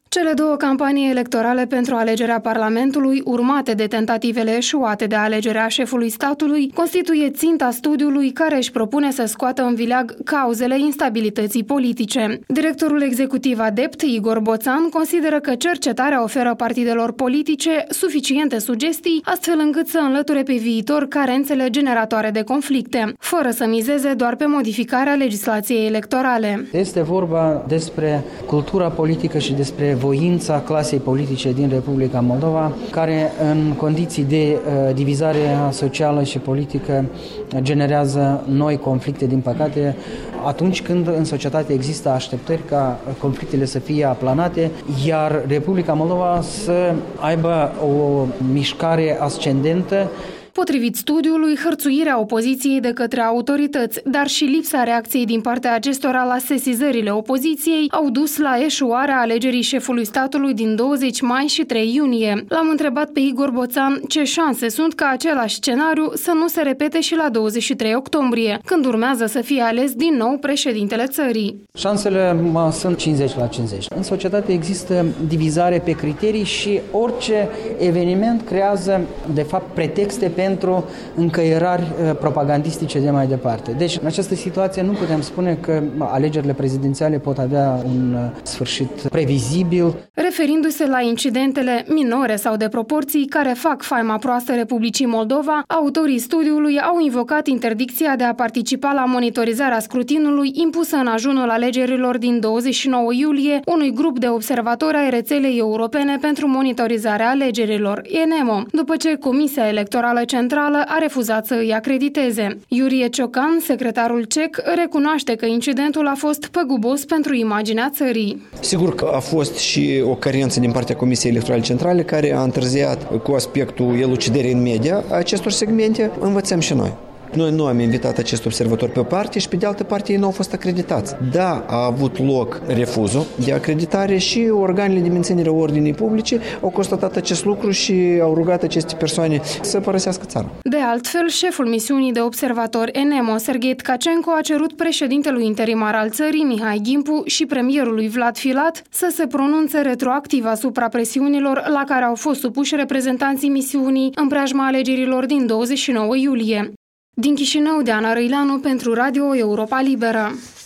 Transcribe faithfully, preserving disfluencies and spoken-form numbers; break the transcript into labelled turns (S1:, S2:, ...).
S1: Cele două campanii electorale pentru alegerea Parlamentului, urmate de tentativele eșuate de alegerea șefului statului, constituie ținta studiului care își propune să scoată în vileag cauzele instabilității politice. Directorul executiv adept, Igor Boțan, consideră că cercetarea oferă partidelor politice suficiente sugestii, astfel încât să înlăture pe viitor carențele generatoare de conflicte, fără să mizeze doar pe modificarea legislației electorale.
S2: Este vorba despre cultura politică și despre voința clasei politice din Republica Moldova, care în condiții de uh, divizare socială și politică generează noi conflicte, din păcate, atunci când în societate există așteptări ca conflictele să fie aplanate, iar Republica Moldova să aibă o mișcare ascendentă.
S1: Potrivit studiului, hărțuirea opoziției de către autorități, dar și lipsa reacției din partea acestora la sesizările opoziției au dus la eșuarea alegerii șefului statului din douăzeci mai și trei iunie. L-am întrebat pe Igor Boțan ce șanse sunt ca același scenariu să nu se repete și la douăzeci și trei octombrie, când urmează să fie ales din nou președintele țării.
S2: Șansele mă, sunt cincizeci la cincizeci. În societate există divizare pe criterii și orice eveniment creează, de fapt, pretexte pentru încăierari propagandistice de mai departe. Deci, în această situație nu putem spune că alegerile prezidențiale pot avea un sfârșit previzibil.
S1: Referindu-se la incidentele minore sau de proporții care fac faima proastă Republicii Moldova, autorii studiului au invocat interdicția de a participa la monitorizarea scrutinului impusă în ajunul alegerilor din douăzeci și nouă iulie unui grup de observatori ai rețelei europene pentru monitorizarea alegerilor, ENEMO, după ce Comisia Electorală Centrală a refuzat să îi acrediteze. Iurie Ciocan, secretarul C E C, recunoaște că incidentul a fost păgubos pentru imaginea țării.
S3: Sigur că a fost și o carență din partea Comisiei Electorale Centrale care a întârziat cu aspectul elucidării în media a acestor segmente. Învățăm și noi. Noi nu am invitat acest observator pe o parte și pe de altă parte ei nu au fost acreditați. Da, a avut loc refuzul de acreditare și organele de menținere a ordinii publice au constatat acest lucru și au rugat aceste persoane să părăsească țara.
S1: De altfel, șeful misiunii de observator ENEMO, Serghei Tkacenko, a cerut președintelui interimar al țării, Mihai Gimpu, și premierului Vlad Filat să se pronunțe retroactiv asupra presiunilor la care au fost supuși reprezentanții misiunii în preajma alegerilor din douăzeci și nouă iulie. Din Chișinău, Diana Răileanu pentru Radio Europa Liberă.